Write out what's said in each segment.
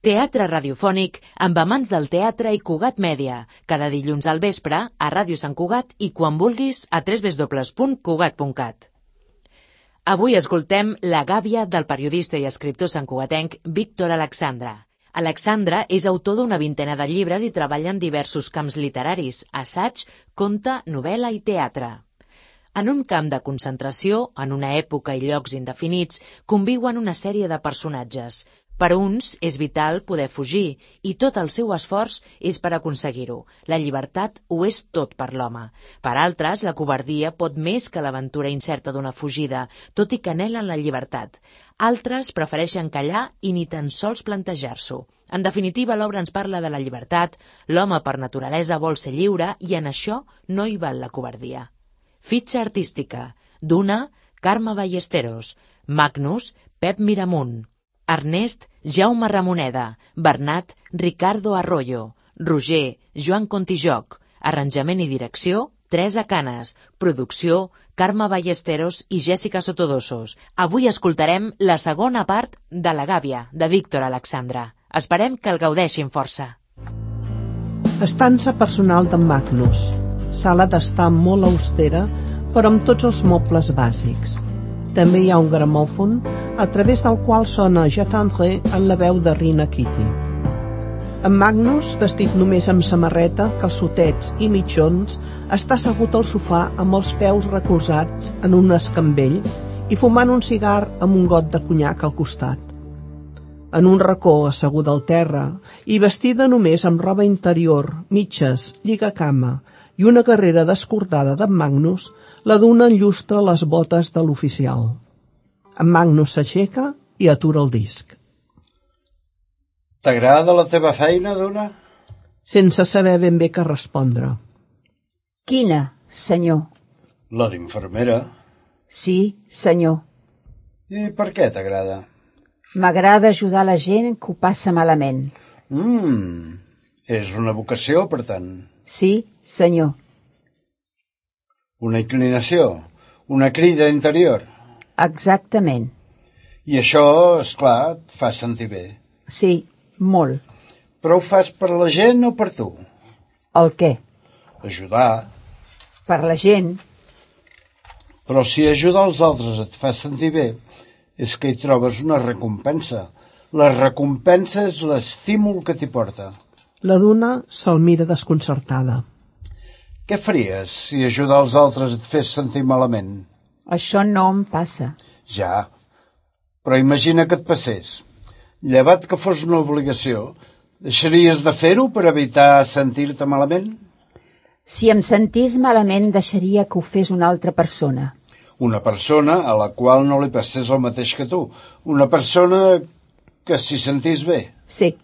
Teatre radiofònic amb Amants del Teatre i Cugat Mèdia, cada dilluns al vespre a Ràdio Sant Cugat i quan vulguis a www.cugat.cat. Avui escoltem La gàbia del periodista i escriptor santcugatenc Víctor Alexandre. Alexandre és autor d'una vintena de llibres i treballa en diversos camps literaris, assaig, conte, novel·la i teatre. En un camp de concentració, en una època i llocs indefinits, conviuen una sèrie de personatges. Per uns és vital poder fugir i tot el seu esforç és per aconseguir-ho. La llibertat ho és tot per l'home. Per altres, la covardia pot més que l'aventura incerta d'una fugida, tot i que anhelen la llibertat. Altres prefereixen callar i ni tan sols plantejar-s'ho. En definitiva, l'obra ens parla de la llibertat, l'home per naturalesa vol ser lliure i en això no hi val la covardia. Fitxa artística. Duna, Carme Ballesteros. Magnus, Pep Miramunt. Ernest, Jaume Ramoneda. Bernat, Ricardo Arroyo. Roger, Joan Contijoc. Arranjament i direcció, Teresa Canes. Producció, Carme Ballesteros i Jèssica Sotodosos. Avui escoltarem la segona part de La gàbia, de Víctor Alexandre. Esperem que el gaudeixin força. Estança personal d'en Magnus. Sala d'estar molt austera, però amb tots els mobles bàsics. També hi ha un gramòfon, a través del qual sona Je t'entendrai en la veu de Rina Kitty. En Magnus, vestit només amb samarreta, calçotets i mitjons, està assegut al sofà amb els peus recolzats en un escambell i fumant un cigar amb un got de conyac al costat. En un racó asseguda al terra i vestida només amb roba interior, mitges, lligacama i una carrera descordada d'en Magnus, la Duna enllustra les botes de l'oficial. En Magnus s'aixeca i atura el disc. T'agrada la teva feina, Duna? Sense saber ben bé què respondre. Quina, senyor? La d'infermera. Sí, senyor. I per què t'agrada? M'agrada ajudar la gent que ho passa malament. És una vocació, per tant. Sí, senyor. Una inclinació, una crida interior. Exactament. I això, esclar, et fa sentir bé. Sí, molt. Però ho fas per la gent o per tu? El què? Ajudar. Per la gent. Però si ajudar els altres et fa sentir bé, és que hi trobes una recompensa. La recompensa és l'estímul que t'hi porta. La Duna se'l mira desconcertada. Què faries si ajudar els altres et fes sentir malament? Això no em passa. Ja, però imagina que et passés. Llevat que fos una obligació, deixaries de fer-ho per evitar sentir-te malament? Si em sentís malament, deixaria que ho fes una altra persona. Una persona a la qual no li passés el mateix que tu. Una persona que s'hi sentís bé. Sí.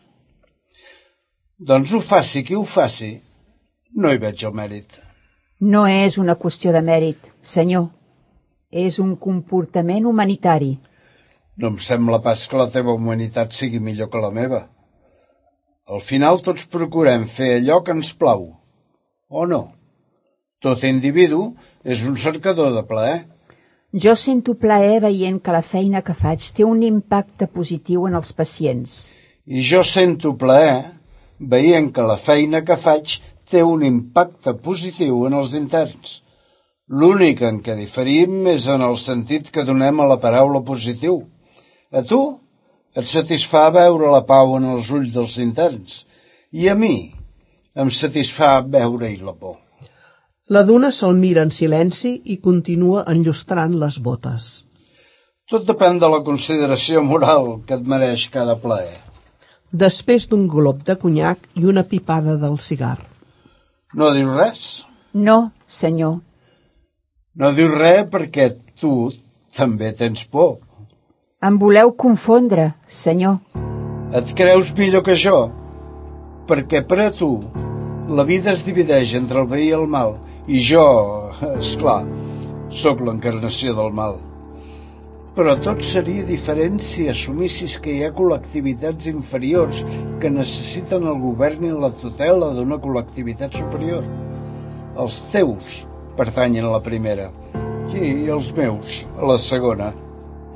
Doncs ho faci qui ho faci, no hi veig el mèrit. No és una qüestió de mèrit, senyor. És un comportament humanitari. No em sembla pas que la teva humanitat sigui millor que la meva. Al final tots procurem fer allò que ens plau. O no? Tot individu és un cercador de plaer. Jo sento plaer veient que la feina que faig té un impacte positiu en els pacients. I jo sento plaer veient que la feina que faig té un impacte positiu en els interns. L'únic en què diferim és en el sentit que donem a la paraula positiu. A tu et satisfà veure la pau en els ulls dels interns, i a mi em satisfà veure-hi la por. La Duna se'l mira en silenci i continua enllustrant les botes. Tot depèn de la consideració moral que et mereix cada plaer. Després d'un glop de conyac i una pipada del cigar. No dius res? No, senyor. No dius res perquè tu també tens por. Em voleu confondre, senyor. Et creus millor que jo? Perquè per a tu la vida es divideix entre el bé i el mal, i jo, esclar, sóc l'encarnació del mal. Però tot seria diferent si assumissis que hi ha col·lectivitats inferiors que necessiten el govern i la tutela d'una col·lectivitat superior. Els teus pertanyen a la primera i els meus a la segona.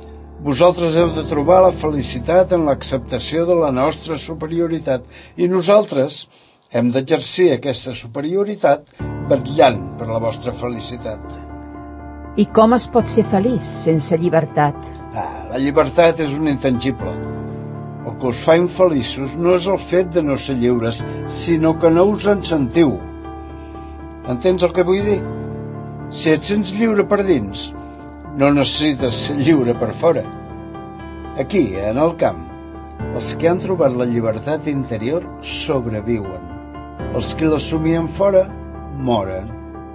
Vosaltres heu de trobar la felicitat en l'acceptació de la nostra superioritat i nosaltres hem d'exercir aquesta superioritat vetllant per la vostra felicitat. I com es pot ser feliç sense llibertat? La llibertat és un intangible. El que us fa infeliços no és el fet de no ser lliures, sinó que no us en sentiu. Entens el que vull dir? Si et sents lliure per dins, no necessites ser lliure per fora. Aquí, en el camp, els que han trobat la llibertat interior sobreviuen. Els que l'assumien fora, moren.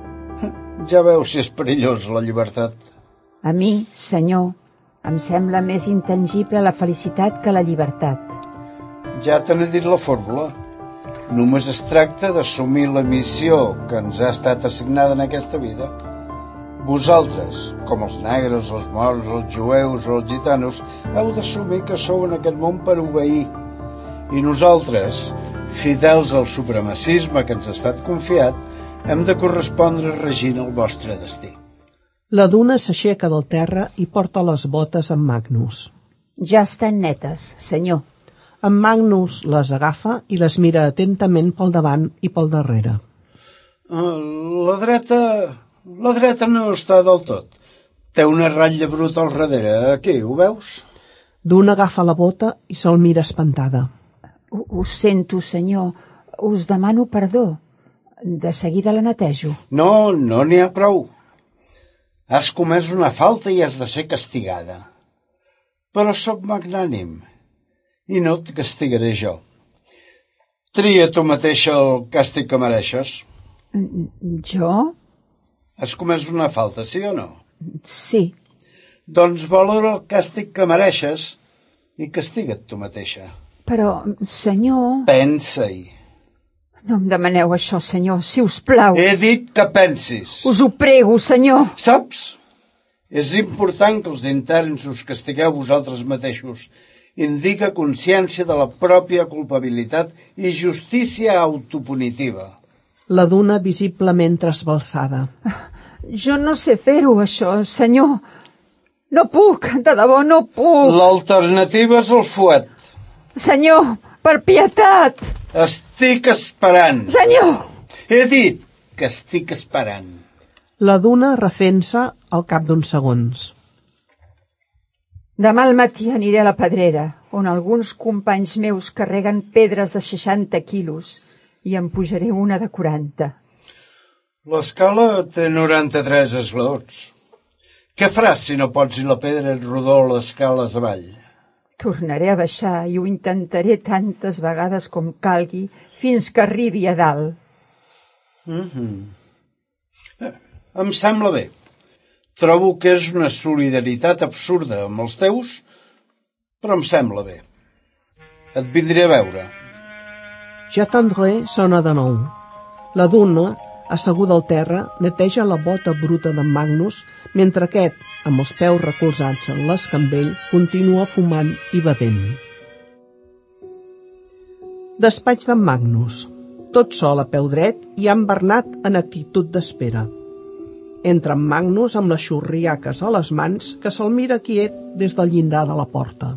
Ja veus si és perillós la llibertat. A mi, senyor, em sembla més intangible la felicitat que la llibertat. Ja te n'he dit la fórmula. Només es tracta d'assumir la missió que ens ha estat assignada en aquesta vida. Vosaltres, com els negres, els moros, els jueus o els gitanos, heu d'assumir que sou en aquest món per obeir. I nosaltres, fidels al supremacisme que ens ha estat confiat, hem de correspondre regint el vostre destí. La Duna s'aixeca del terra i porta les botes amb Magnus. Ja estan netes, senyor. En Magnus les agafa i les mira atentament pel davant i pel darrere. La dreta no està del tot. Té una ratlla bruta al darrere. Aquí, ho veus? Duna agafa la bota i se'l mira espantada. Ho sento, senyor. Us demano perdó. De seguida la netejo. No n'hi ha prou. Has comès una falta i has de ser castigada. Però sóc magnànim i no et castigaré jo. Tria tu mateixa el càstig que mereixes. Jo? Has comès una falta, sí o no? Sí. Doncs valora el càstig que mereixes i castiga't tu mateixa. Però, senyor... Pensa-hi. No em demaneu això, senyor, si us plau. He dit que pensis. Us ho prego, senyor. Saps? És important que els interns us castigueu vosaltres mateixos. Indica consciència de la pròpia culpabilitat i justícia autopunitiva. La Duna visiblement trasbalsada. Jo no sé fer-ho, això, senyor. No puc, de debò no puc. L'alternativa és el fuet. Senyor, per pietat. Estic esperant. Senyor! He dit que estic esperant. La Duna refent-se al cap d'uns segons. Demà al matí aniré a la Pedrera, on alguns companys meus carreguen pedres de 60 quilos i em pujaré una de 40. L'escala té 93 esglaons. Què faràs si no pots ir la pedra rodó les escales avall? Tornaré a baixar i ho intentaré tantes vegades com calgui fins que arribi a dalt. Em sembla bé. Trobo que és una solidaritat absurda amb els teus, però em sembla bé. Et vindré a veure. J'attendrai sona de nou. La Duna, asseguda al terra, neteja la bota bruta d'en Magnus, mentre aquest, amb els peus recolzats en l'escambell, continua fumant i bevent. Despatx d'en Magnus. Tot sol a peu dret i en Bernat en actitud d'espera. Entra en Magnus amb les xurriaques a les mans, que se'l mira quiet des del llindar de la porta.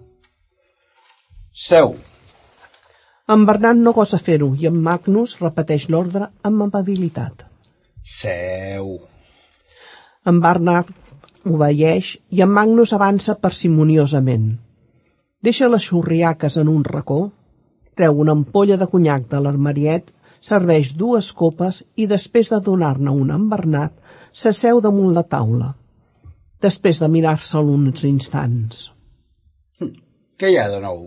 Seu. En Bernat no gosa fer-ho i en Magnus repeteix l'ordre amb amabilitat. Seu. En Bernat obeeix i en Magnus avança parsimoniosament. Deixa les xurriaques en un racó, treu una ampolla de conyac de l'armariet, serveix 2 copes i després de donar-ne una a en Bernat, s'asseu damunt la taula. Després de mirar-se'l uns instants. Què hi ha de nou?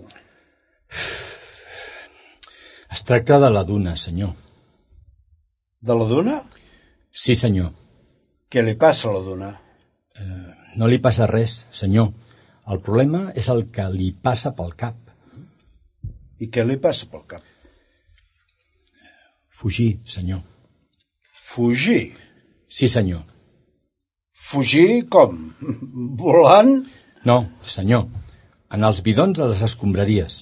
Es tracta de la Duna, senyor. De la Duna? Sí, senyor. Què li passa a la Duna? No li passa res, senyor. El problema és el que li passa pel cap. I què li passa pel cap? Fugir, senyor. Fugir? Sí, senyor. Fugir com? Volant? No, senyor. En els bidons de les escombraries.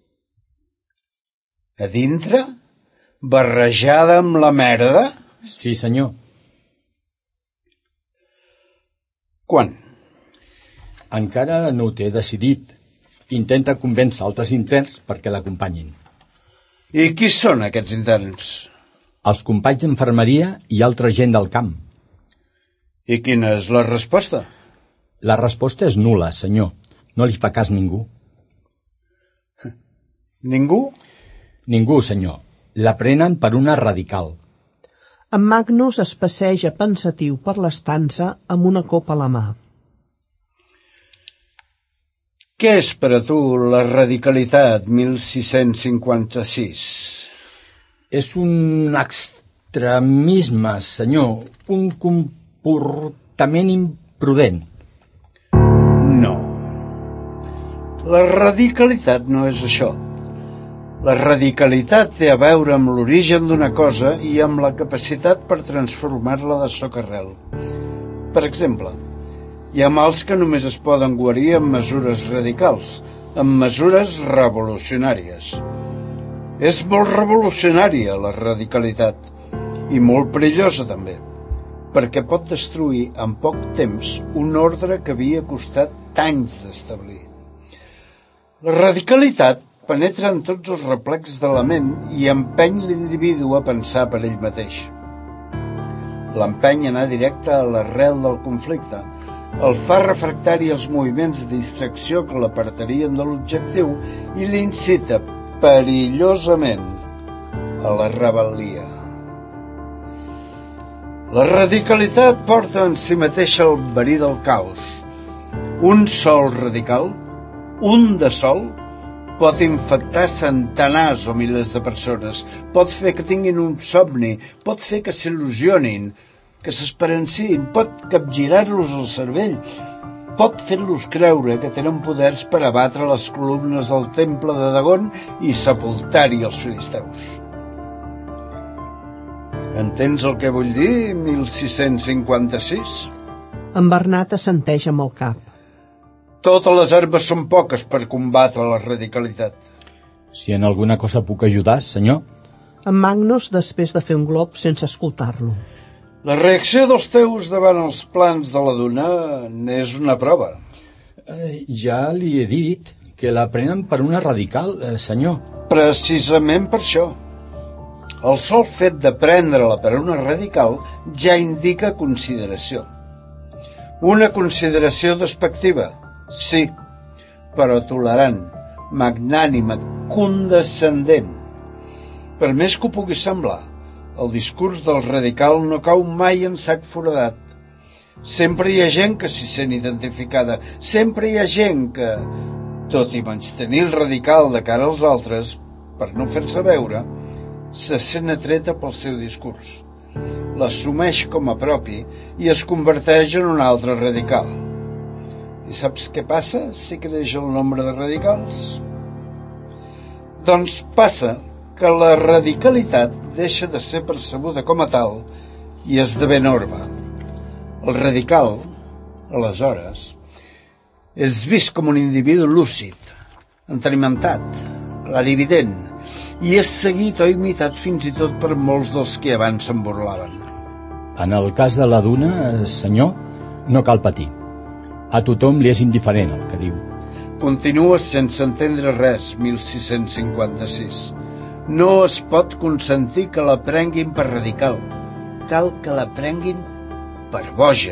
A dintre? Barrejada amb la merda? Sí, senyor. Quan? Encara no ho té decidit. Intenta convèncer altres interns perquè l'acompanyin. I qui són aquests interns? Els companys d'infermeria i altra gent del camp. I quina és la resposta? La resposta és nul·la, senyor. No li fa cas ningú. Ningú? Ningú, senyor. La prenen per una radical. En Magnus es passeja pensatiu per l'estança amb una copa a la mà. Què és per a tu la radicalitat 1656? És un extremisme, senyor. Un comportament imprudent. No. La radicalitat no és això. La radicalitat té a veure amb l'origen d'una cosa i amb la capacitat per transformar-la de socarrel. Per exemple, hi ha mals que només es poden guarir amb mesures radicals, amb mesures revolucionàries. És molt revolucionària la radicalitat i molt perillosa també, perquè pot destruir en poc temps un ordre que havia costat anys d'establir. La radicalitat penetra en tots els replecs de la ment i empeny l'individu a pensar per ell mateix. L'empeny a anar directe a l'arrel del conflicte, el fa refractari als moviments de distracció que l'apartarien de l'objectiu i l'incita perillosament a la rebel·lia. La radicalitat porta en si mateixa el verí del caos. Un sol radical, un de sol, pot infectar centenars o milers de persones, pot fer que tinguin un somni, pot fer que s'il·lusionin, que s'esperenciïn, pot capgirar-los el cervell, pot fer-los creure que tenen poders per abatre les columnes del temple de Dagon i sepultar-hi els filisteus. Entens el que vull dir, 1656? En Bernat assenteix amb el cap. Totes les armes són poques per combatre la radicalitat. Si en alguna cosa puc ajudar, senyor. En Magnus després de fer un glop sense escoltar-lo. La reacció dels teus davant els plans de la Duna n'és una prova. Ja li he dit que la prenen per una radical, senyor. Precisament per això. El sol fet de prendre-la per una radical ja indica consideració. Una consideració despectiva, sí, però tolerant, magnànima, condescendent. Per més que ho pugui semblar, el discurs del radical no cau mai en sac foradat. Sempre hi ha gent que s'hi sent identificada, sempre hi ha gent que, tot i menystenir el radical de cara als altres, per no fer-se veure, se sent atreta pel seu discurs. L'assumeix com a propi i es converteix en un altre radical. I saps què passa si creix el nombre de radicals? Doncs passa que la radicalitat deixa de ser percebuda com a tal i esdevé norma. El radical, aleshores, és vist com un individu lúcid, entenimentat, clarivident, i és seguit o imitat fins i tot per molts dels que abans se'n burlaven. En el cas de la Duna, senyor, no cal patir. A tothom li és indiferent el que diu. Continues sense entendre res, 1656. No es pot consentir que la prenguin per radical. Cal que la prenguin per boja.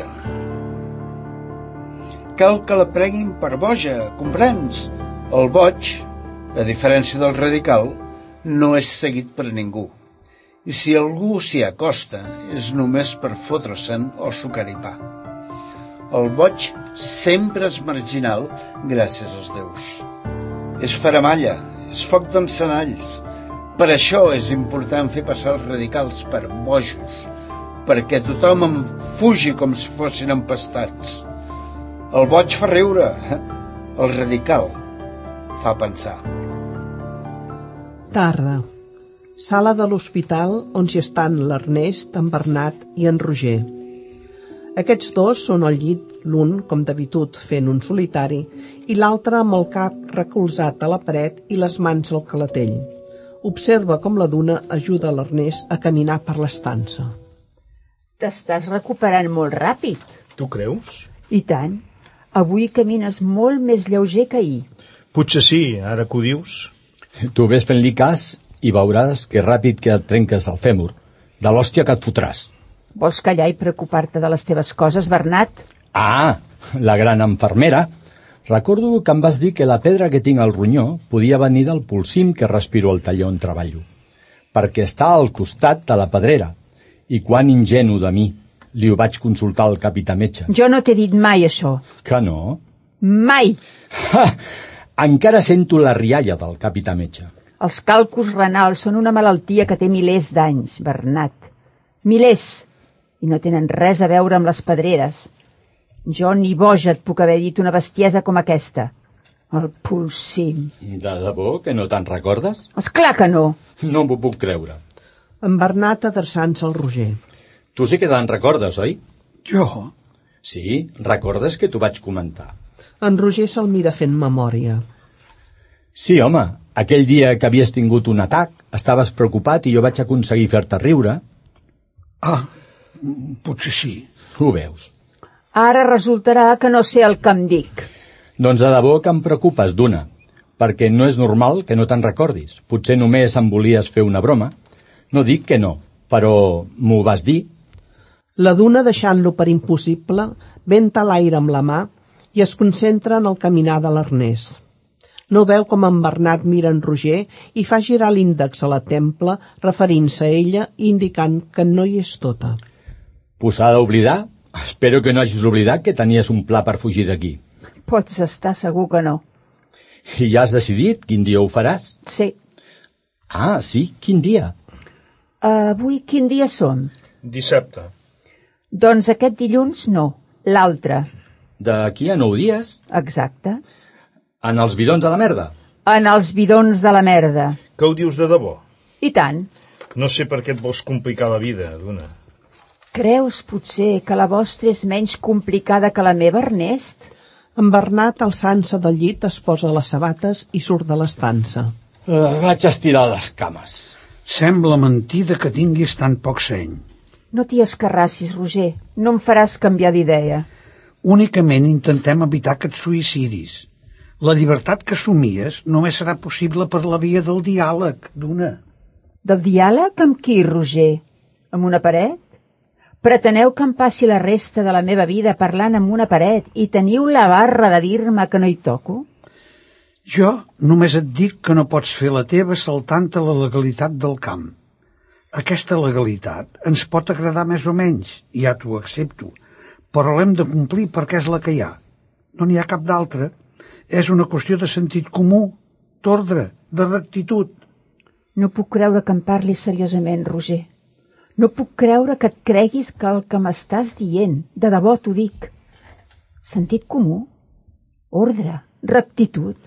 Cal que la prenguin per boja, comprens? El boig, a diferència del radical, no és seguit per ningú. I si algú s'hi acosta, és només per fotre-se'n o sucar-hi pa. El boig sempre és marginal gràcies als déus. És faramalla, és foc d'encenalls. Per això és important fer passar els radicals per bojos, perquè tothom en fugi com si fossin empastats. El boig fa riure, el radical fa pensar. Tarda. Sala de l'hospital on s'hi estan l'Ernest, en Bernat i en Roger. Aquests dos són al llit, l'un, com d'habitud, fent un solitari, i l'altre amb el cap recolzat a la paret i les mans al calatell. Observa com la Duna ajuda l'Ernest a caminar per l'estança. T'estàs recuperant molt ràpid. Tu creus? I tant. Avui camines molt més lleuger que ahir. Potser sí, ara que ho dius. Tu ves fent-li cas i veuràs que ràpid que et trenques el fèmur, de l'hòstia que et fotràs. Vols callar i preocupar-te de les teves coses, Bernat? Ah, la gran infermera. Recordo que em vas dir que la pedra que tinc al ronyó podia venir del polsim que respiro al taller on treballo, perquè està al costat de la pedrera. I quan ingenu de mi, li ho vaig consultar al capità metge. Jo no t'he dit mai això. Que no? Mai! Ha! Encara sento la rialla del capità metge. Els càlculs renals són una malaltia que té milers d'anys, Bernat. Milers! I no tenen res a veure amb les pedreres. Jo ni boja et puc haver dit una bestiesa com aquesta. El polsim. De debò que no te'n recordes? Esclar que no. No m'ho puc creure. En Bernat adreçant-se al Roger. Tu sí que te'n recordes, oi? Jo? Sí, recordes que t'ho vaig comentar. En Roger se'l mira fent memòria. Sí, home, aquell dia que havies tingut un atac, estaves preocupat i jo vaig aconseguir fer-te riure. Ah, potser sí. Ho veus. Ara resultarà que no sé el que em dic. Doncs de debò que em preocupes d'una, perquè no és normal que no te'n recordis. Potser només em volies fer una broma. No dic que no, però m'ho vas dir. La Duna, deixant-lo per impossible, venta l'aire amb la mà i es concentra en el caminar de l'Ernest. No veu com en Bernat mira en Roger i fa girar l'índex a la templa, referint-se a ella i indicant que no hi és tota. Posada a oblidar? Espero que no hagis oblidat que tenies un pla per fugir d'aquí. Pots estar segur que no. I ja has decidit quin dia ho faràs? Sí. Ah, sí? Quin dia? Avui quin dia som? Dissabte. Doncs aquest dilluns no, l'altre. D'aquí a 9 dies? Exacte. En els bidons de la merda? En els bidons de la merda. Que ho dius de debò? I tant. No sé per què et vols complicar la vida, Duna. Creus, potser, que la vostra és menys complicada que la meva, Ernest? En Bernat, alçant-se del llit, es posa les sabates i surt de l'estança. Vaig estirar les cames. Sembla mentida que tinguis tan poc seny. No t'hi escarrassis, Roger. No em faràs canviar d'idea. Únicament intentem evitar que et suïcidis. La llibertat que somies només serà possible per la via del diàleg, Duna. Del diàleg amb qui, Roger? Amb una paret? Preteneu que em passi la resta de la meva vida parlant amb una paret i teniu la barra de dir-me que no hi toco? Jo només et dic que no pots fer la teva saltant a la legalitat del camp. Aquesta legalitat ens pot agradar més o menys, ja t'ho accepto, però l'hem de complir perquè és la que hi ha. No n'hi ha cap d'altra. És una qüestió de sentit comú, d'ordre, de rectitud. No puc creure que em parlis seriosament, Roger. No puc creure que et creguis que el que m'estàs dient, de debò t'ho dic. Sentit comú? Ordre? Rectitud?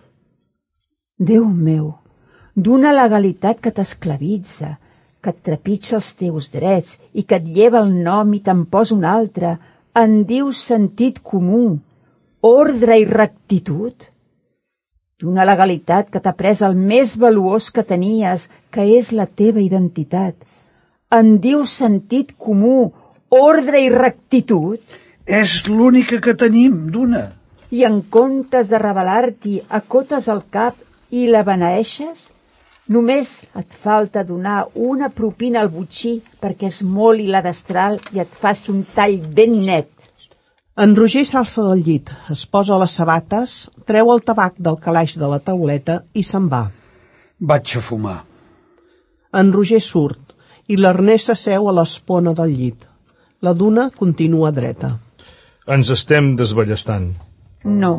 Déu meu, d'una legalitat que t'esclavitza, que et trepitja els teus drets i que et lleva el nom i te'n posa un altre, en dius sentit comú, ordre i rectitud? D'una legalitat que t'ha pres el més valuós que tenies, que és la teva identitat. En dius sentit comú, ordre i rectitud? És l'única que tenim, Duna. I en comptes de rebel·lar-t'hi, acotes el cap i la beneeixes? Només et falta donar una propina al botxí perquè es moli la destral i et faci un tall ben net. En Roger s'alça del llit, es posa les sabates, treu el tabac del calaix de la tauleta i se'n va. Vaig a fumar. En Roger surt i l'Ernest s'asseu a l'espona del llit. La Duna continua dreta. Ens estem desballestant. No,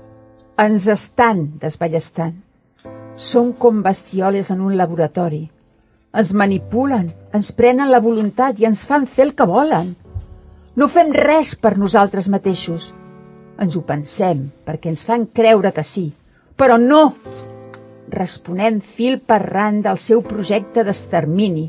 ens estan desballestant. Som com bestioles en un laboratori. Ens manipulen, ens prenen la voluntat i ens fan fer el que volen. No fem res per nosaltres mateixos. Ens ho pensem perquè ens fan creure que sí. Però no! Responem fil per ran del seu projecte d'extermini.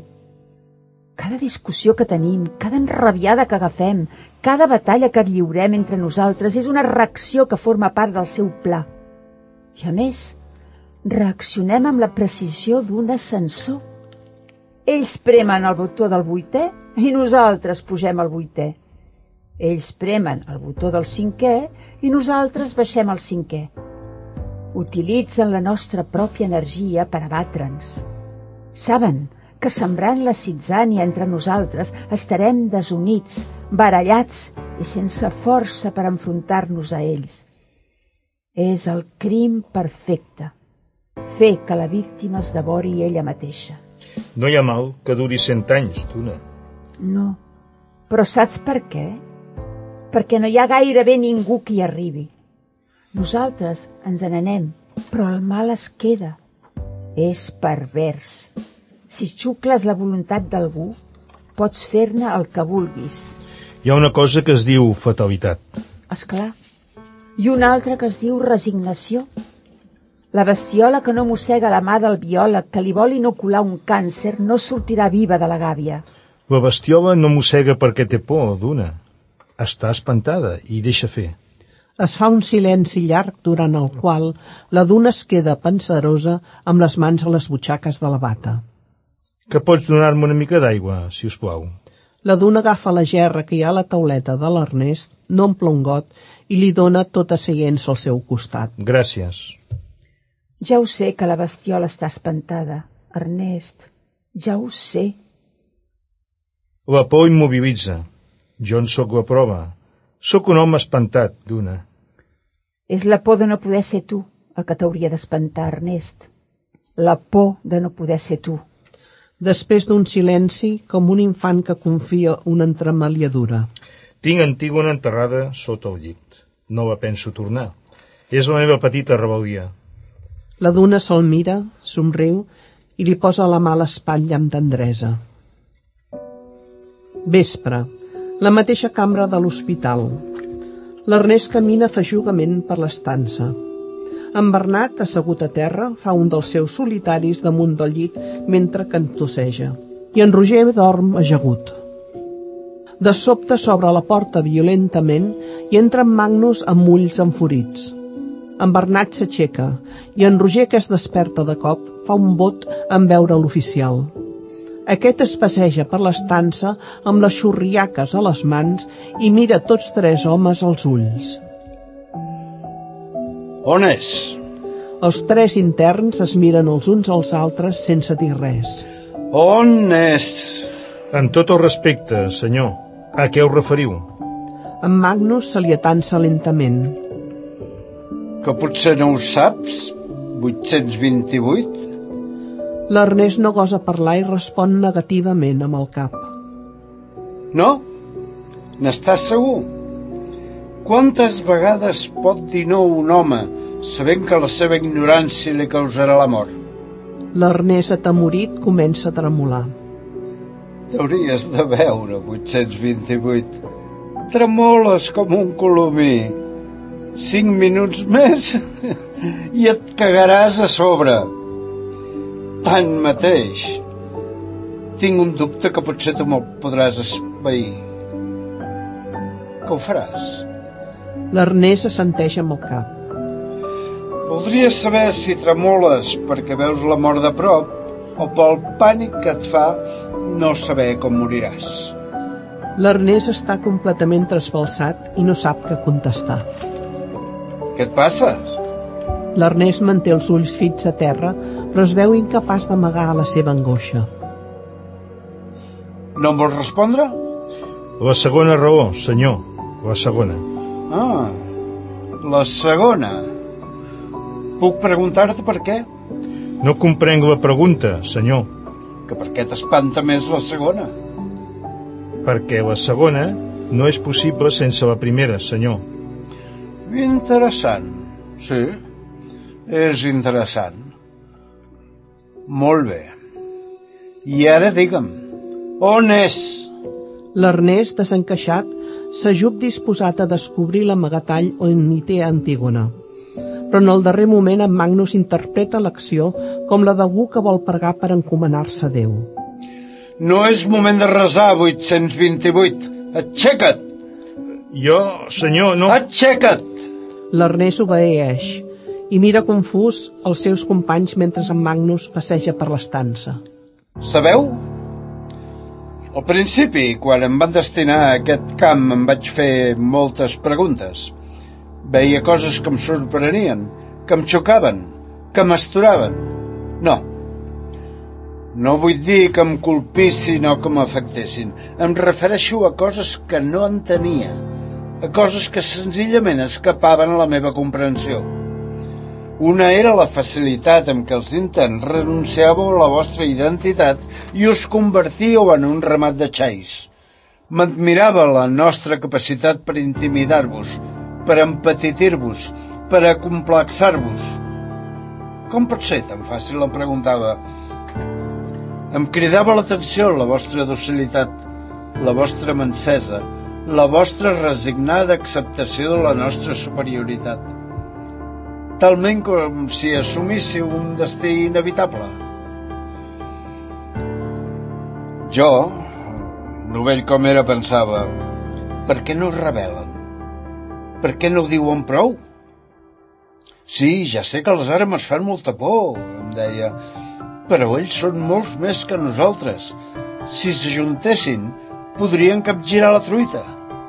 Cada discussió que tenim, cada enrabiada que agafem, cada batalla que lliurem entre nosaltres és una reacció que forma part del seu pla. I a més, reaccionem amb la precisió d'un ascensor. Ells premen el botó del 8è i nosaltres pugem al 8è. Ells premen el botó del 5è i nosaltres baixem el 5è. Utilitzen la nostra pròpia energia per abatre'ns. Saben que sembrant la zitzània entre nosaltres estarem desunits, barallats i sense força per enfrontar-nos a ells. És el crim perfecte, fer que la víctima es devori ella mateixa. No hi ha mal que duri 100 anys, Duna. No, però saps per què? Perquè no hi ha gairebé ningú que hi arribi. Nosaltres ens n'anem, però el mal es queda. És pervers. Si xucles la voluntat d'algú, pots fer-ne el que vulguis. Hi ha una cosa que es diu fatalitat. Esclar. I una altra que es diu resignació. La bestiola que no mossega la mà del biòleg que li vol inocular un càncer no sortirà viva de la gàbia. La bestiola no mossega perquè té por, Duna. Està espantada i deixa fer. Es fa un silenci llarg durant el qual la Duna es queda pensarosa amb les mans a les butxaques de la bata. Que pots donar-me una mica d'aigua, si us plau? La Duna agafa la gerra que hi ha a la tauleta de l'Ernest, n'omple un got i li dona tota seients al seu costat. Gràcies. Ja ho sé que la bestiola està espantada, Ernest. Ja ho sé. La por immobilitza. Jo en sóc la prova. Sóc un home espantat, Duna. És la por de no poder ser tu el que t'hauria d'espantar, Ernest. La por de no poder ser tu. Després d'un silenci, com un infant que confia una entremaliadura. Tinc Antígona enterrada sota el llit. No la penso tornar. És la meva petita rebel·lia. La Duna se'l mira, somriu i li posa la mà a l'espatlla amb tendresa. Vespre, la mateixa cambra de l'hospital. L'Ernest camina feixugament per l'estança. En Bernat, assegut a terra, fa un dels seus solitaris damunt del llit mentre cantosseja, i en Roger dorm ajagut. De sobte s'obre la porta violentament i entra en Magnus amb ulls enfurits. En Bernat s'aixeca i en Roger, que es desperta de cop, fa un bot en veure l'oficial. Aquest es passeja per l'estança amb les xurriaques a les mans i mira tots tres homes als ulls. On és? Els tres interns es miren els uns als altres sense dir res. On és? En tot el respecte, senyor. A què us referiu? En Magnus se li atansa lentament. Que potser no ho saps? 828? L'Ernest no gosa parlar i respon negativament amb el cap. No? N'estàs segur? Quantes vegades pot dir no un home, sabent que la seva ignorància li causarà la mort? L'Ernest, atemorit, comença a tremolar. T'hauries de veure, 828. Tremoles com un colomí. 5 minuts més i et cagaràs a sobre. Tanmateix, tinc un dubte que potser tu me'l podràs esvair. Que ho faràs? L'Ernest assenteix amb el cap. Voldria saber si tremoles perquè veus la mort de prop o pel pànic que et fa no saber com moriràs. L'Ernest està completament trasbalsat i no sap què contestar. Què et passa? L'Ernest manté els ulls fits a terra, però es veu incapaç d'amagar la seva angoixa. No em vols respondre? La segona raó, senyor. La segona. Ah, la segona. Puc preguntar-te per què? No comprenc la pregunta, senyor. Que per què t'espanta més la segona? Perquè la segona no és possible sense la primera, senyor. Interessant. Sí, és interessant. Molt bé. I ara digue'm, on és? L'Ernest, desencaixat, s'ajup disposat a descobrir l'amagatall on hi té Antígona. Però en el darrer moment en Magnus interpreta l'acció com la d'algú que vol pregar per encomanar-se a Déu. No és moment de resar, 828. Aixeca't! Jo, senyor, no... Aixeca't! L'Ernest obeeix i mira confús els seus companys mentre en Magnus passeja per l'estança. Sabeu? Al principi, quan em van destinar a aquest camp, em vaig fer moltes preguntes. Veia coses que em sorprenien, que em xocaven, que m'asturaven. No vull dir que em colpissin o que m'afectessin. Em refereixo a coses que no entenia, a coses que senzillament escapaven a la meva comprensió. Una era la facilitat amb què els interns renunciàveu a la vostra identitat i us convertíeu en un ramat de xais. M'admirava la nostra capacitat per intimidar-vos, per empetitir-vos, per acomplexar-vos. Com pot ser tan fàcil, em preguntava. Em cridava l'atenció la vostra docilitat, la vostra mansesa, la vostra resignada acceptació de la nostra superioritat. Talment com si assumíssiu un destí inevitable. Jo, novell com era, pensava, per què no es rebel·len? Per què no ho diuen prou? Sí, ja sé que les armes fan molta por, em deia, però ells són molts més que nosaltres. Si s'ajuntessin, podrien capgirar la truita.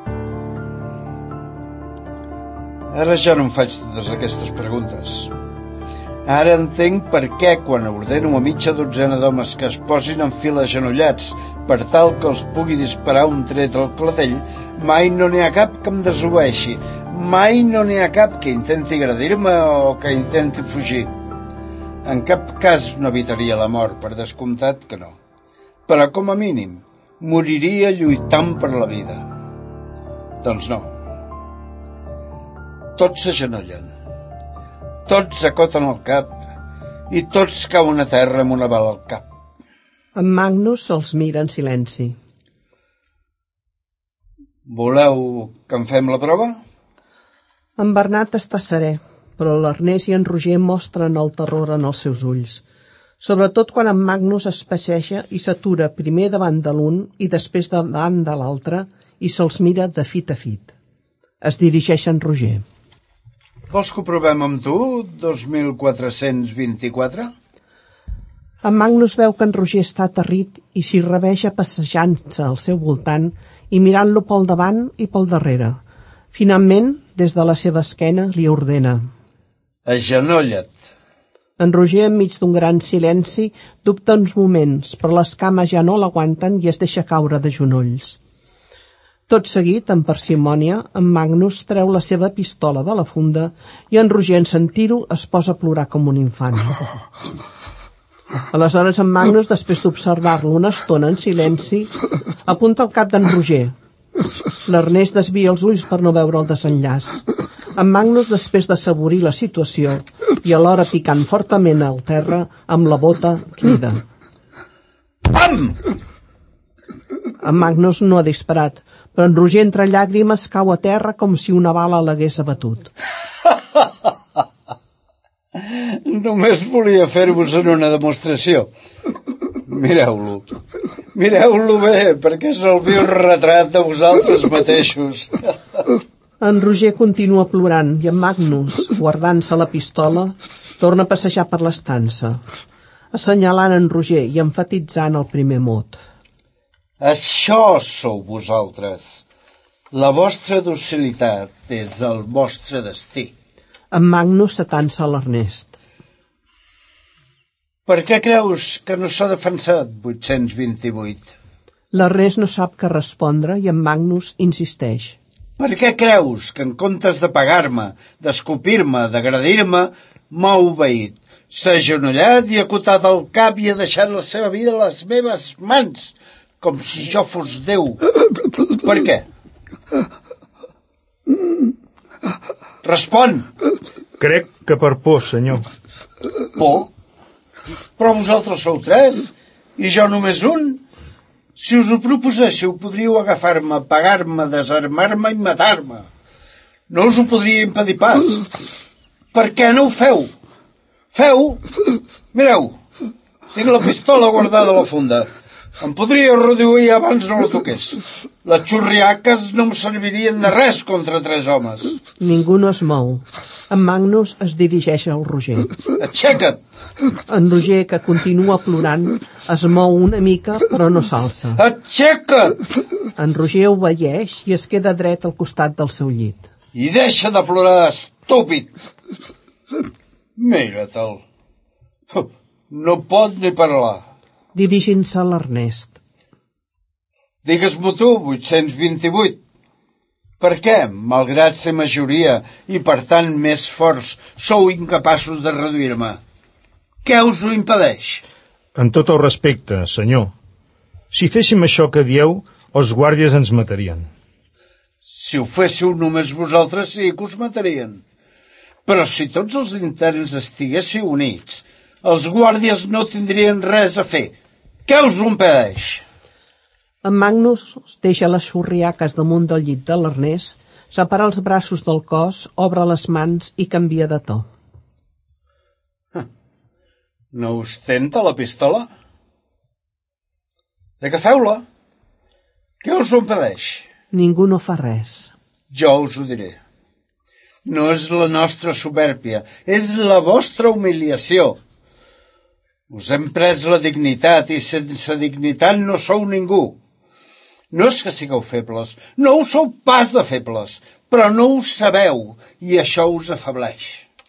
Ara ja no em faig totes aquestes preguntes. Ara entenc per què, quan ordeno a mitja dotzena d'homes que es posin en fila agenollats per tal que els pugui disparar un tret al clatell, mai no n'hi ha cap que em desobeeixi, mai no n'hi ha cap que intenti agredir-me o que intenti fugir. En cap cas no evitaria la mort, per descomptat que no. Però, com a mínim, moriria lluitant per la vida. Doncs no. Tots s'agenollen, tots acoten el cap i tots cauen a terra amb una bala al cap. En Magnus se'ls mira en silenci. Voleu que en fem la prova? En Bernat està serè, però l'Ernest i en Roger mostren el terror en els seus ulls, sobretot quan en Magnus es passeja i s'atura primer davant de l'un i després davant de l'altre i se'ls mira de fit a fit. Es dirigeix a en Roger. Vols que ho provem amb tu, 2424? En Magnus veu que en Roger està aterrit i s'hi reveja passejant-se al seu voltant i mirant-lo pel davant i pel darrere. Finalment, des de la seva esquena, li ordena: Agenolla't. En Roger, enmig d'un gran silenci, dubta uns moments, però les cames ja no l'aguanten i es deixa caure de genolls. Tot seguit, amb parsimònia, en Magnus treu la seva pistola de la funda i en Roger, en sentir-ho, es posa a plorar com un infant. Aleshores, en Magnus, després d'observar-lo una estona en silenci, apunta el cap d'en Roger. L'Ernest desvia els ulls per no veure el desenllaç. En Magnus, després d'assaborir la situació i alhora picant fortament al terra amb la bota, crida: Pam! En Magnus no ha disparat, però en Roger, entre llàgrimes, cau a terra com si una bala l'hagués abatut. Només volia fer-vos en una demostració. Mireu-lo. Mireu-lo bé, perquè és el viu retrat de vosaltres mateixos. En Roger continua plorant i en Magnus, guardant-se la pistola, torna a passejar per l'estança, assenyalant en Roger i emfatitzant el primer mot. Això sou vosaltres. La vostra docilitat és el vostre destí. En Magnus s'atansa a l'Ernest. Per què creus que no s'ha defensat 828? L'Ernest no sap què respondre i en Magnus insisteix. Per què creus que en comptes de pagar-me, d'escopir-me, d'agredir-me, m'ha obeït? S'ha agenollat i ha acotat el cap i ha deixat la seva vida a les meves mans, com si jo fos Déu. Per què? Respon! Crec que per por, senyor. Por? Però vosaltres sou 3 i jo només un. Si us ho proposéssiu, podríeu agafar-me, pagar-me, desarmar-me i matar-me. No us ho podria impedir pas. Per què no ho feu? Feu? Mireu, tinc la pistola guardada a la funda. Em podria reduir abans no la toqués. Les xurriaques no em servirien de res contra 3 homes. Ningú no es mou. En Magnus es dirigeix al Roger. Aixeca't! En Roger, que continua plorant, es mou una mica però no s'alça. Aixeca't! En Roger obeeix i es queda dret al costat del seu llit. I deixa de plorar, estúpid! Mira-te'l. No pot ni parlar. Dirigint-se a l'Ernest. Digues-m'ho tu, 828. Per què, malgrat ser majoria i per tant més forts, sou incapaços de reduir-me? Què us ho impedeix? En tot el respecte, senyor. Si féssim això que dieu, els guàrdies ens matarien. Si ho féssiu només vosaltres, sí que us matarien. Però si tots els interns estiguéssiu units, els guàrdies no tindrien res a fer. Què us ho impedeix? En Magnus deixa les xurriaques damunt del llit de l'Ernest, separa els braços del cos, obre les mans i canvia de to. No us tenta la pistola? Agafeu-la. Què us ho impedeix? Ningú no fa res. Jo us ho diré. No és la nostra supèrbia, és la vostra humiliació. Us hem pres la dignitat i sense dignitat no sou ningú. No és que sigueu febles, no ho sou pas de febles, però no ho sabeu i això us afableix.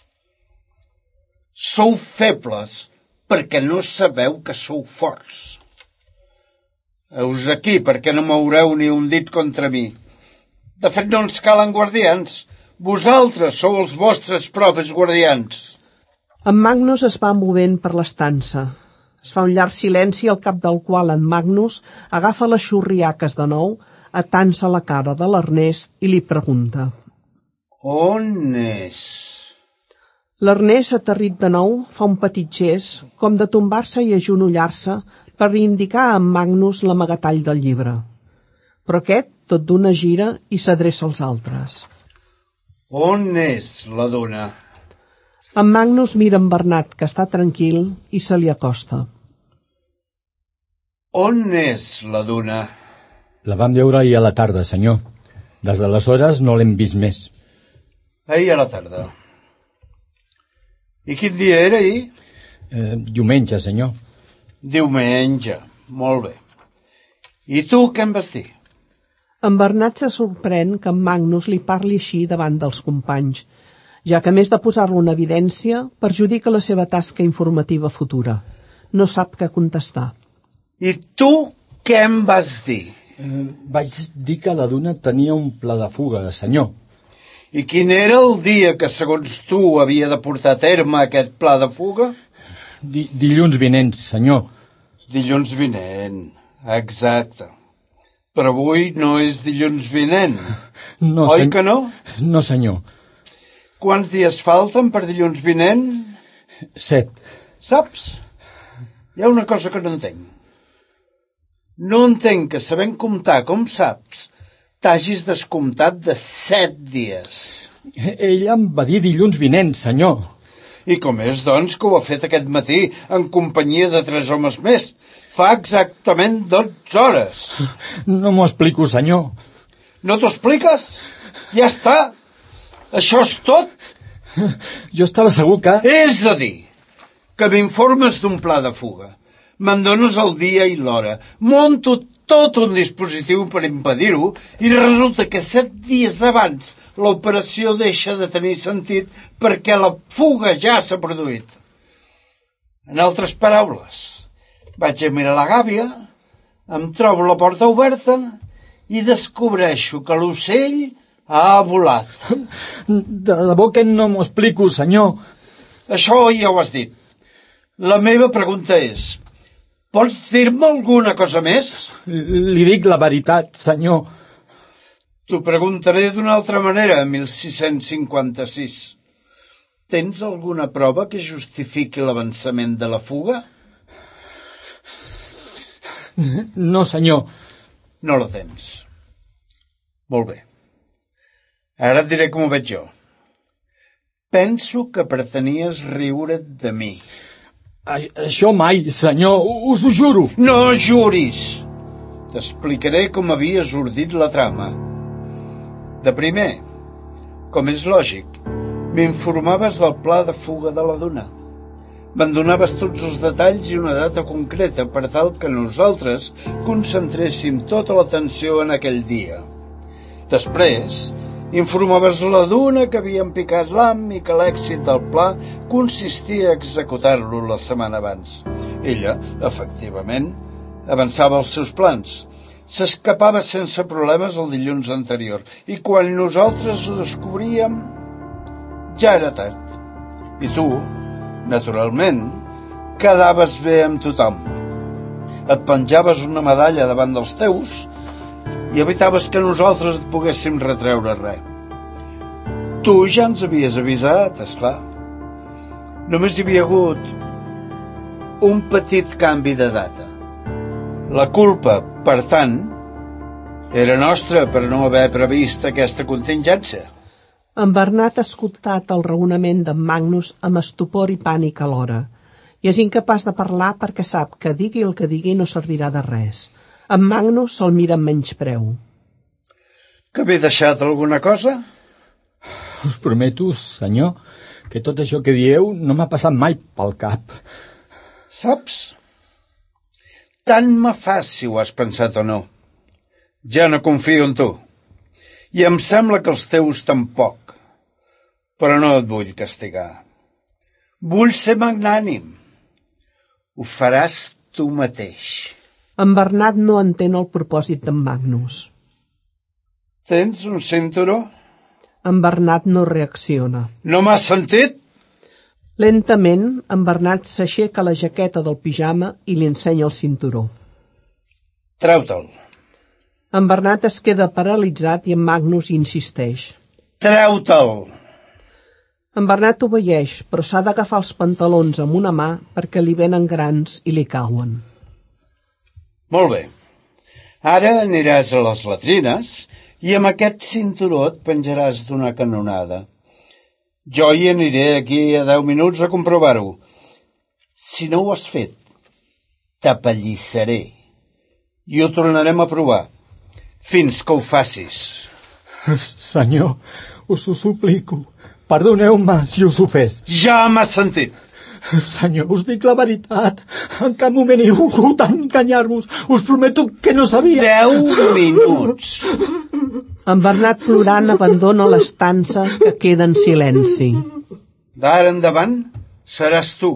Sou febles perquè no sabeu que sou forts. Heus aquí perquè no moureu ni un dit contra mi. De fet, no ens calen guardians. Vosaltres sou els vostres propis guardians. En Magnus es va movent per l'estança. Es fa un llarg silenci al cap del qual en Magnus agafa les xurriaques de nou, atant-se la cara de l'Ernest i li pregunta. On és? L'Ernest, aterrit de nou, fa un petit gest, com de tombar-se i agenollar-se per indicar a en Magnus l'amagatall del llibre. Però aquest, tot d'una gira i s'adreça als altres. On és la dona? En Magnus mira en Bernat, que està tranquil, i se li acosta. On és la dona? La vam veure ahir a la tarda, senyor. Des d'aleshores no l'hem vist més. Ahir a la tarda. I quin dia era ahir? Diumenge, senyor. Diumenge. Molt bé. I tu què em vas dir? En Bernat se sorprèn que en Magnus li parli així davant dels companys, ja que a més de posar-lo en evidència, perjudica la seva tasca informativa futura. No sap què contestar. I tu què em vas dir? Vaig dir que la dona tenia un pla de fuga, senyor. I quin era el dia que, segons tu, havia de portar a terme aquest pla de fuga? Dilluns vinent, senyor. Dilluns vinent, exacte. Però avui no és dilluns vinent. No, oi que no? No, senyor. Quants dies falten per dilluns vinent? 7. Saps? Hi ha una cosa que no entenc. No entenc que, sabent comptar com saps, t'hagis descomptat de 7 dies. Ella em va dir dilluns vinent, senyor. I com és, doncs, que ho ha fet aquest matí en companyia de 3 homes més? Fa exactament 12 hores. No m'ho explico, senyor. No t'ho expliques? Ja està. Això és tot? Jo estava segur que... És a dir, que m'informes d'un pla de fuga. Me'n dones el dia i l'hora. Monto tot un dispositiu per impedir-ho i resulta que 7 dies abans l'operació deixa de tenir sentit perquè la fuga ja s'ha produït. En altres paraules, vaig a mirar la gàbia, em trobo la porta oberta i descobreixo que l'ocell ha volat. De debò que no m'ho explico, senyor. Això ja ho has dit. La meva pregunta és, pots dir-me alguna cosa més? Li dic la veritat, senyor. T'ho preguntaré d'una altra manera, 1656. Tens alguna prova que justifiqui l'avançament de la fuga? No, senyor. No la tens. Molt bé. Ara et diré com ho veig jo. Penso que pretenies riure't de mi. Això mai, senyor, us ho juro. No juris! T'explicaré com havies ordit la trama. De primer, com és lògic, m'informaves del pla de fuga de la duna. Me'n donaves tots els detalls i una data concreta per tal que nosaltres concentréssim tota l'atenció en aquell dia. Després, informaves la duna que havien picat l'am i que l'èxit del pla consistia a executar-lo la setmana abans. Ella, efectivament, avançava els seus plans. S'escapava sense problemes el dilluns anterior i quan nosaltres ho descobríem ja era tard. I tu, naturalment, quedaves bé amb tothom. Et penjaves una medalla davant dels teus i evitaves que nosaltres et poguéssim retreure res. Tu ja ens havies avisat, esclar. Només hi havia hagut un petit canvi de data. La culpa, per tant, era nostra per no haver previst aquesta contingència. En Bernat ha escoltat el raonament d'en Magnus amb estupor i pànic alhora, i és incapaç de parlar perquè sap que digui el que digui no servirà de res. En Magnus se'l mira amb menyspreu. Que m'he deixat alguna cosa? Us prometo, senyor, que tot això que dieu no m'ha passat mai pel cap. Saps? Tant me fas si ho has pensat o no. Ja no confio en tu. I em sembla que els teus tampoc. Però no et vull castigar. Vull ser magnànim. Ho faràs tu mateix. En Bernat no entén el propòsit d'en Magnus. Tens un cinturó? En Bernat no reacciona. No m'has sentit? Lentament, en Bernat s'aixeca la jaqueta del pijama i li ensenya el cinturó. Treu-te'l. En Bernat es queda paralitzat i en Magnus insisteix. Treu-te'l. En Bernat obeeix, però s'ha d'agafar els pantalons amb una mà perquè li venen grans i li cauen. Molt bé. Ara aniràs a les latrines i amb aquest cinturó et penjaràs d'una canonada. Jo hi aniré aquí a 10 minuts a comprovar-ho. Si no ho has fet, t'apallissaré i ho tornarem a provar fins que ho facis. Senyor, us ho suplico. Perdoneu-me si us ho fes. Ja m'has sentit. Senyor, us dic la veritat. En cap moment he volgut enganyar-vos. Us prometo que no sabia... 10 minuts. En Bernat plorant abandona l'estança que queda en silenci. D'ara endavant seràs tu,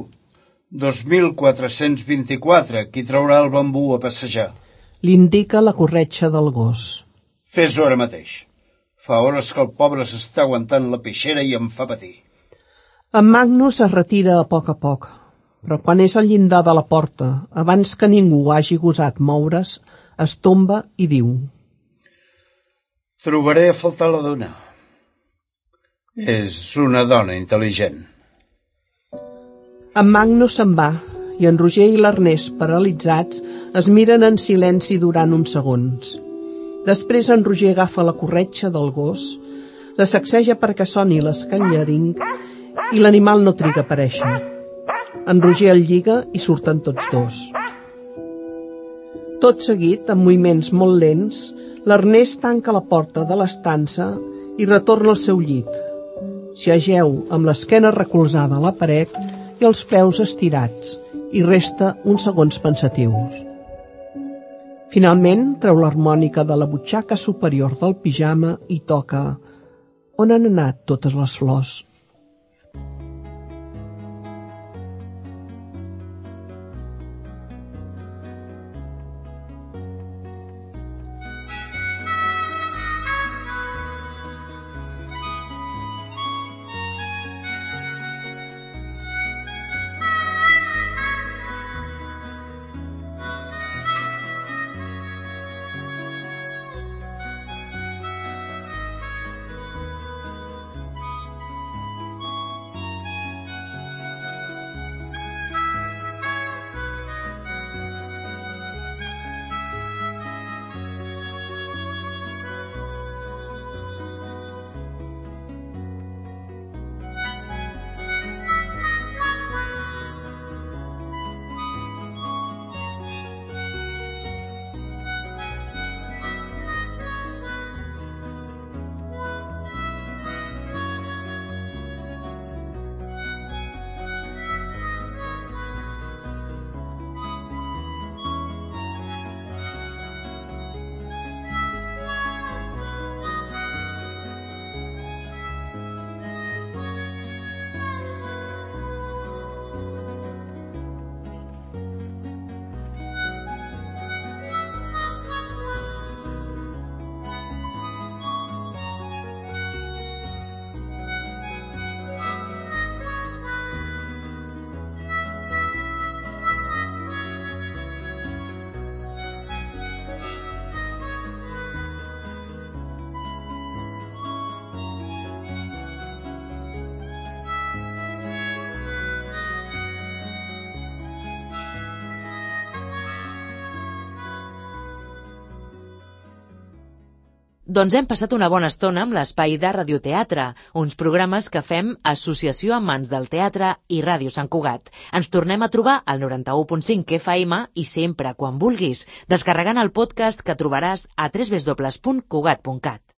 2424, qui traurà el bambú a passejar. Li indica la corretja del gos. Fes-ho ara mateix. Fa hores que el pobre s'està aguantant la pixera i em fa patir. En Magnus es retira a poc, però quan és al llindar de la porta, abans que ningú hagi gosat moure's, es tomba i diu: Trobaré a faltar la dona. És una dona intel·ligent. En Magnus se'n va i en Roger i l'Ernest, paralitzats, es miren en silenci durant uns segons. Després en Roger agafa la corretja del gos, la sacseja perquè soni l'escanyaring i l'animal no triga a aparèixer. En Roger el lliga i surten tots dos. Tot seguit, amb moviments molt lents, l'Ernest tanca la porta de l'estança i retorna al seu llit. S'hi ajeu amb l'esquena recolzada a la paret i els peus estirats i resta uns segons pensatius. Finalment treu l'harmònica de la butxaca superior del pijama i toca On han anat totes les flors? Doncs hem passat una bona estona amb l'espai de Radioteatre, uns programes que fem Associació Amants del Teatre i Ràdio Sant Cugat. Ens tornem a trobar al 91.5 FM i sempre, quan vulguis, descarregant el podcast que trobaràs a www.cugat.cat.